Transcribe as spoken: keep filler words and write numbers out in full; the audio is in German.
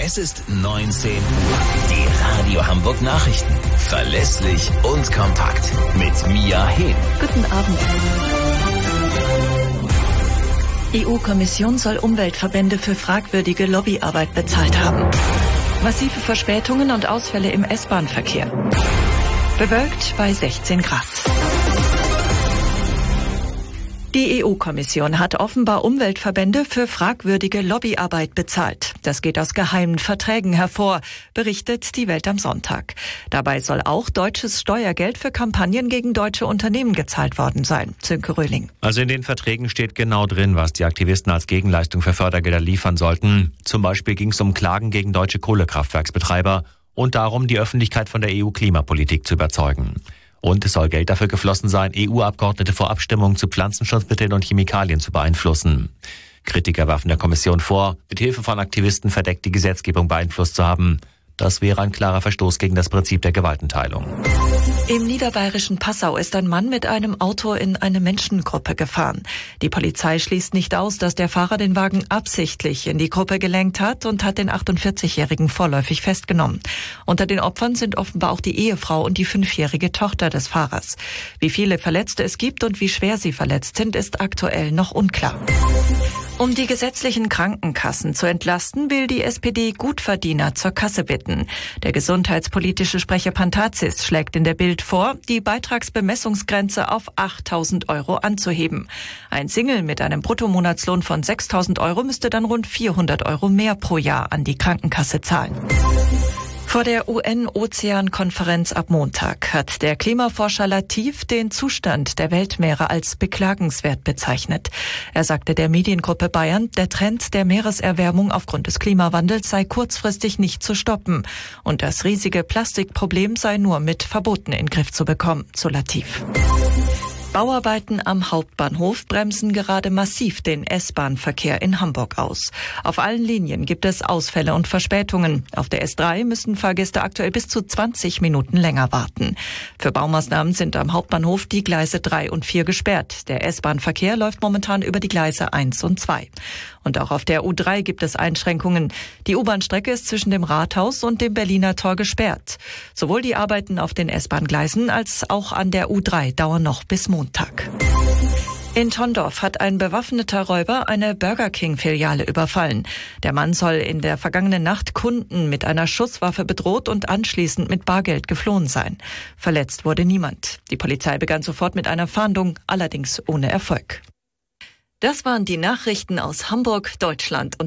Es ist neunzehn Uhr. Die Radio Hamburg Nachrichten. Verlässlich und kompakt. Mit Mia Hehn. Guten Abend. E U-Kommission soll Umweltverbände für fragwürdige Lobbyarbeit bezahlt haben. Massive Verspätungen und Ausfälle im S-Bahn-Verkehr. Bewölkt bei sechzehn Grad. Die E U-Kommission hat offenbar Umweltverbände für fragwürdige Lobbyarbeit bezahlt. Das geht aus geheimen Verträgen hervor, berichtet die Welt am Sonntag. Dabei soll auch deutsches Steuergeld für Kampagnen gegen deutsche Unternehmen gezahlt worden sein. Sönke Röhling. Also in den Verträgen steht genau drin, was die Aktivisten als Gegenleistung für Fördergelder liefern sollten. Zum Beispiel ging es um Klagen gegen deutsche Kohlekraftwerksbetreiber und darum, die Öffentlichkeit von der E U-Klimapolitik zu überzeugen. Und es soll Geld dafür geflossen sein, E U-Abgeordnete vor Abstimmungen zu Pflanzenschutzmitteln und Chemikalien zu beeinflussen. Kritiker werfen der Kommission vor, mit Hilfe von Aktivisten verdeckt die Gesetzgebung beeinflusst zu haben. Das wäre ein klarer Verstoß gegen das Prinzip der Gewaltenteilung. Im niederbayerischen Passau ist ein Mann mit einem Auto in eine Menschengruppe gefahren. Die Polizei schließt nicht aus, dass der Fahrer den Wagen absichtlich in die Gruppe gelenkt hat und hat den achtundvierzigjährigen vorläufig festgenommen. Unter den Opfern sind offenbar auch die Ehefrau und die fünfjährige Tochter des Fahrers. Wie viele Verletzte es gibt und wie schwer sie verletzt sind, ist aktuell noch unklar. Um die gesetzlichen Krankenkassen zu entlasten, will die S P D Gutverdiener zur Kasse bitten. Der gesundheitspolitische Sprecher Pantazis schlägt in der Bild vor, die Beitragsbemessungsgrenze auf achttausend Euro anzuheben. Ein Single mit einem Bruttomonatslohn von sechstausend Euro müsste dann rund vierhundert Euro mehr pro Jahr an die Krankenkasse zahlen. Vor der U N-Ozean-Konferenz ab Montag hat der Klimaforscher Latif den Zustand der Weltmeere als beklagenswert bezeichnet. Er sagte der Mediengruppe Bayern, der Trend der Meereserwärmung aufgrund des Klimawandels sei kurzfristig nicht zu stoppen. Und das riesige Plastikproblem sei nur mit Verboten in den Griff zu bekommen, so Latif. Bauarbeiten am Hauptbahnhof bremsen gerade massiv den S-Bahn-Verkehr in Hamburg aus. Auf allen Linien gibt es Ausfälle und Verspätungen. Auf der S drei müssen Fahrgäste aktuell bis zu zwanzig Minuten länger warten. Für Baumaßnahmen sind am Hauptbahnhof die Gleise drei und vier gesperrt. Der S-Bahn-Verkehr läuft momentan über die Gleise eins und zwei. Und auch auf der U drei gibt es Einschränkungen. Die U-Bahn-Strecke ist zwischen dem Rathaus und dem Berliner Tor gesperrt. Sowohl die Arbeiten auf den S-Bahn-Gleisen als auch an der U drei dauern noch bis Montag. Montag. In Tondorf hat ein bewaffneter Räuber eine Burger King-Filiale überfallen. Der Mann soll in der vergangenen Nacht Kunden mit einer Schusswaffe bedroht und anschließend mit Bargeld geflohen sein. Verletzt wurde niemand. Die Polizei begann sofort mit einer Fahndung, allerdings ohne Erfolg. Das waren die Nachrichten aus Hamburg, Deutschland und